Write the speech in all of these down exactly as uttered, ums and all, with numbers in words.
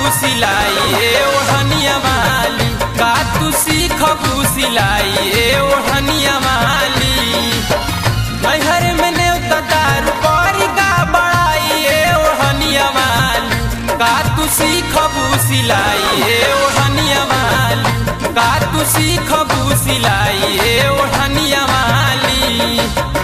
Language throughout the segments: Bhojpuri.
सिलाई ए ओढ़निया वाली, का तू सीखबू सिलाई ए ओढ़निया वाली। नैहर में नेवता दारू परी का बड़ाई ए ओढ़निया वाली, का तू सीखबू सिलाई ए ओढ़निया वाली, का तू सीखबू सिलाई ए ओढ़निया वाली।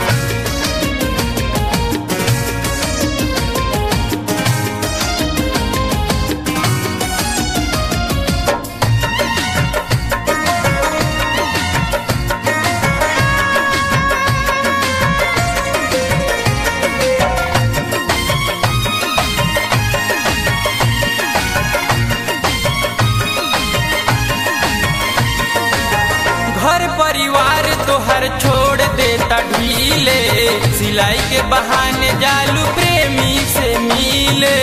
घर परिवार तोहर छोड़ देता ढीले, सिलाई के बहाने जालू प्रेमी से मिले।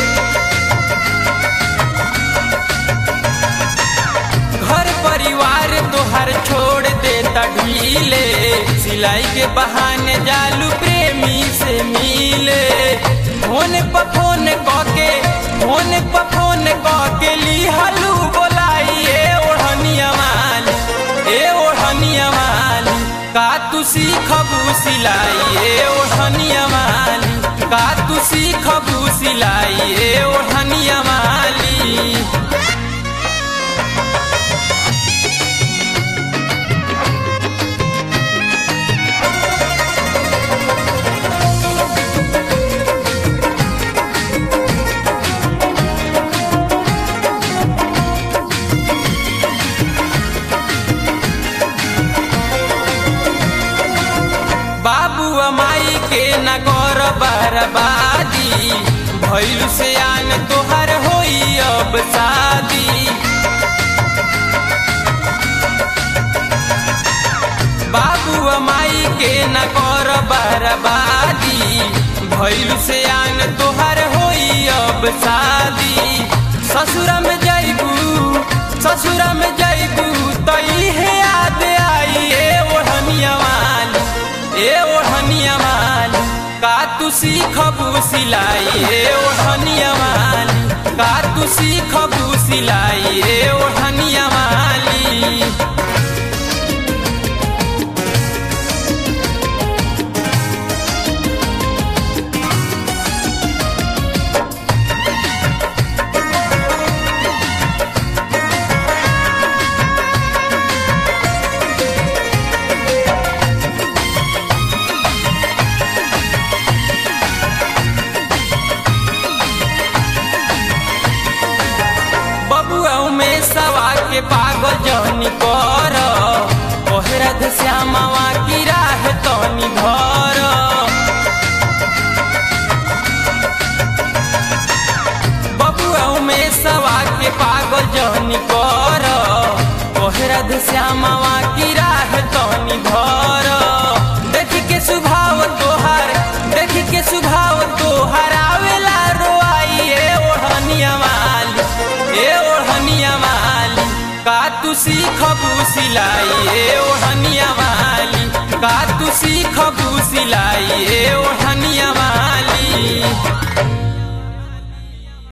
घर परिवार तोहर छोड़ देता ढीले, सिलाई के बहाने जालू प्रेमी से मिले। फोन पर फोन कके फोन पर फोन कके लिहलू बोलाई ए ओढ़निया वाली, ए ओढ़निया वाली, का तू सीखबू सिलाई ए ओढ़निया वाली, का तू सीखबू सिलाई ए ओढ़निया वाली। बाबू माई के न कर बर्बादी, भइल से आन तोहर होई अब शादी। बाबू माई के न कर बर्बादी, भइल से आन तोहर होई अब शादी। ससुर में जइबू ससुर में जइबू तो इहे याद आई ए ओढ़निया वाली, ए ओढ़निया वाली, का तू सीखबू सिलाई ए ओढ़निया वाली, का तू सीखबू सिलाई ए ओढ़निया वाली। में सवा के पागल जहनी कर, ओहरद श्यामवा की राह तनी धर। बबुआ में सवा के पागल जहनी कर, ओहरद श्यामवा की राह तनी धर। देख के स्वभाव तोहार देख के स्वभाव तोहार आवेला रोआई ए ओढ़निया वाली, ए ओढ़निया वाली, का तू सीखबू सिलाई ए ओढ़निया वाली, का तू सीखबू